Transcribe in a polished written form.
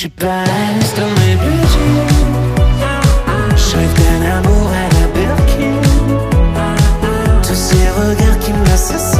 suis pas reste dans mes budgets. Je rêve d'un amour à la Birkin. Tous ces regards qui m'assassinent.